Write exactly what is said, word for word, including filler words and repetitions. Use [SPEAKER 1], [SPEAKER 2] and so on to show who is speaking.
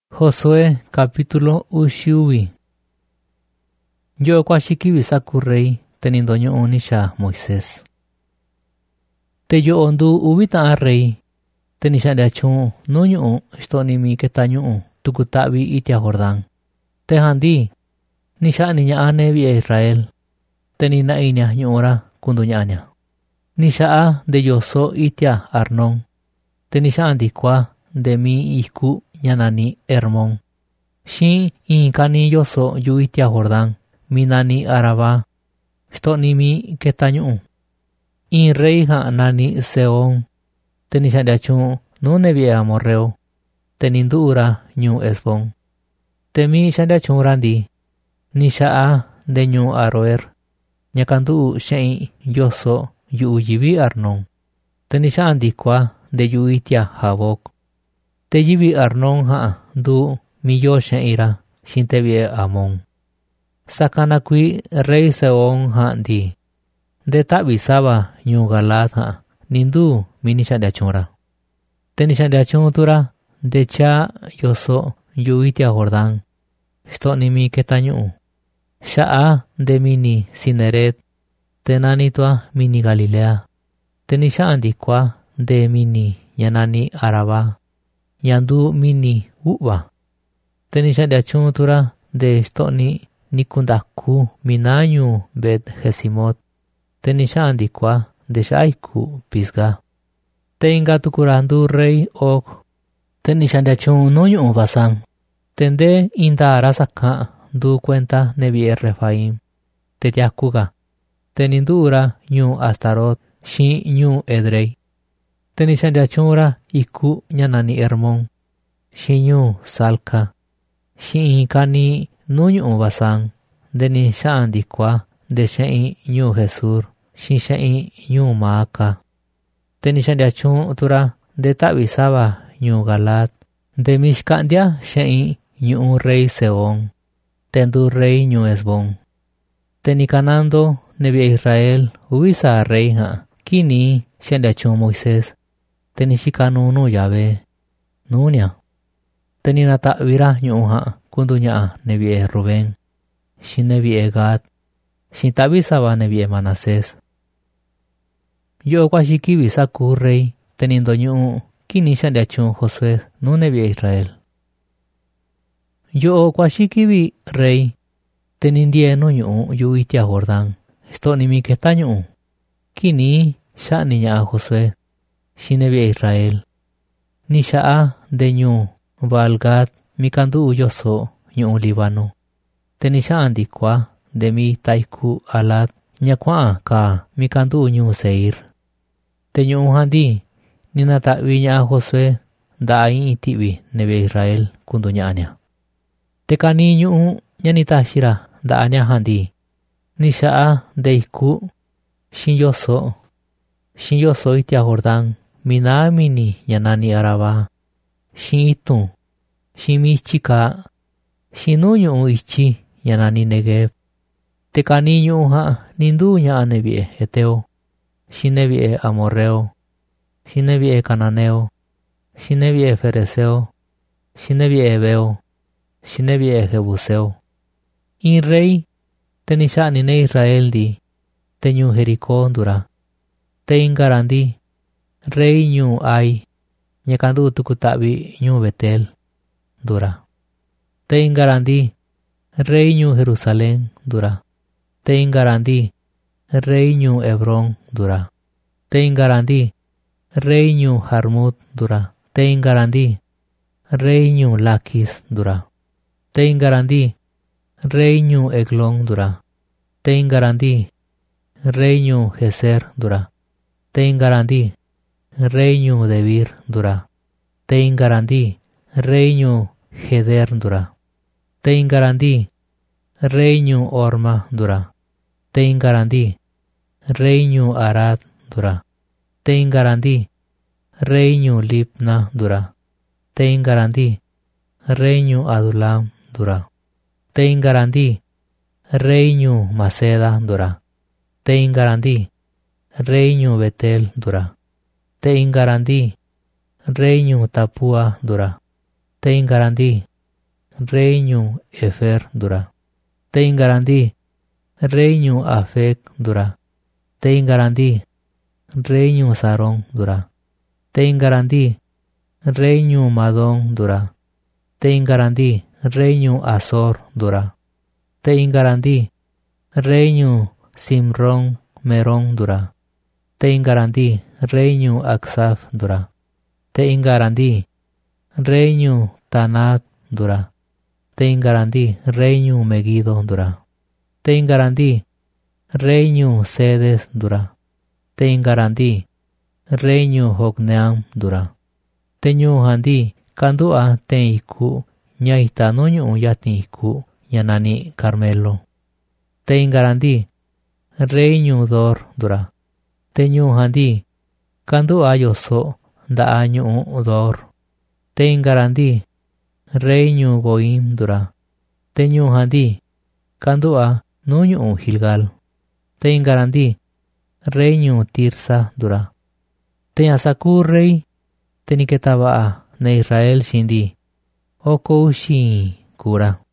[SPEAKER 1] Josué capítulo ushiwi. Yo kwashiki bisaku rey teniendo ño nisha Moisés. Te yo ondu ubita a rey tenisha de achun no ño stoni mi ketaño tukutabi itia Jordán. Te handi nisha niña ane bi Israel tenina inya ñora kunduñaña. Nisha a de yoso itia Arnon. Tenisha andikwa de mi iku ñanani Hermón. Shi inkani yoso yu itia Jordán. Minani Araba. Stoni mi ketaño. In rey ha nani Seón. Tenisha de achun no nevi amorreo. Tenindura ñu Esbón. Temi shanda achun randi. Nisha a de ñu Aroer. Ñakandu shei yoso yu yivi Arnon. Tenisha andikwa de yu itia Jabok. Te yivi Arnon ha du mi yo sheira shintevi Amon. Sakana kui rey Seón ha di. De tabi saba ñu Galad ha nindu minisha de achunra. Tenisha de achuntura de cha yoso yu itia Jordán. Stoni mi ketañu. Sha'a de mini Sineret. Tenanitwa mini Galilea. Tenisha andikwa de mini yanani Araba. Yandu mini uba. Tenisha de achuntura de stoni nikundaku minañu bet Jesimot. Tenisha andikwa de shaiku Pisga. Tenga tukurandu rey ok. Tenisha de achun noñu Basán. Tende inda arasaka du cuenta nevi Refaim. Tetiakuga. Tenindura ñu Astarot shi ñu Edrei. Tenisha de achunra iku ñanani Hermón. Shi ñu Salka. Shi inkani nuñu Basán. Deni sha andikwa de shei ñu Jesur. Shi shei ñu Maaca. Tenisha de achuntura de tabisaba ñu Galad. De mishkandia shei ñu rey Seón. Tendu rey ñu Esbón. Tenikanando nevi Israel ubisa rey ha. Kini shende achun Moisés. Tenishikanu no Yahvé. Nunia. Teninata vira ñuha kunduña nevi Rubén. Shin nevi Gad. Shin tabisaba nevi Manasés. Yo kwashiki bisaku rey teniendo ñu kini shende achun Josué no nevi Israel. Yo kwashiki bi rey tenindie no ñu yu itia Jordán. Stoni mi ketañu. Kini sha niña Josué. Shinevi Israel. Nisha a de ñu Valgad mikandu yoso ñu Líbano. Tenisha andikwa de mi taiku Alad ñakwa ka mikandu ñu Seir. Te ñu handi ninata viña Josué da ain itibi neve Israel kunduñaña. Te kani ñu ñanita shira da aña handi. Nisha a de iku shin yoso. Shin yoso itia Jordán. Mina mini yanani Araba. Shin itu. Shin mi chika. Shin nuñu ichi yanani Negev. Te kani ñu ha nindu ña nevi Eteo. Shin nevi Amorreo. Shin nevi Cananeo. Shin nevi Fereseo. Shin nevi Ebeo. Shin nevi Jebuseo. In rey tenisha nine Israel di. Te ñu Jericó dura. Te ingarandi. Rey ñu Ai. Ñakandu tukutabi ñu Betel. Dura. Te ingarandi. Rey ñu Jerusalén. Dura. Te ingarandi. Rey ñu Hebrón. Dura. Te ingarandi. Rey ñu Jarmut. Dura. Te ingarandi. Rey ñu Lakis. Dura. Te ingarandi. Rey ñu Eglón. Dura. Te ingarandi. Rey ñu Geser. Dura. Te ingarandi. Rey ñu Debir. Dura. Te ingarandi. Rey ñu Geder. Dura. Te ingarandi. Rey ñu Orma. Dura. Te ingarandi. Rey ñu Arad. Dura. Te ingarandi. Rey ñu Libna. Dura. Te ingarandi. Rey ñu Adulam. Dura. Te ingarandi. Rey ñu Maceda. Dura. Te ingarandi. Rey ñu Betel. Dura. Te ingarandi. Rey ñu Tapua. Dura. Te ingarandi. reino Efer dura. Te ingarandi, reino Afek dura. Te ingarandi, reino Sarón dura. Te ingarandi, reino Madón dura. Te ingarandi, reino Azor dura. Te ingarandi, reino Simrón Merón dura. Te ingarandi, reino Aksaf dura. Te ingarandi, reino Tanat dura. Te ingarandi, reino Megido dura. Te ingarandi, reino Sedes dura. Te ingarandi, reino Hokneam dura. Te nyuhandi, kandua te iku, nyaita nonyo yatin iku, yanani Carmelo. Te ingarandi, reino Dor dura. Te nyuhandi, kandua yoso, da año Dor. Te ingarandi, reino Goim dura. Te nyuhandi, kandua nonyo Gilgal. Te ingarandi, reino Tirsa dura. Te asaku rey, te niketaba ne Israel shindi, oko ushi kura.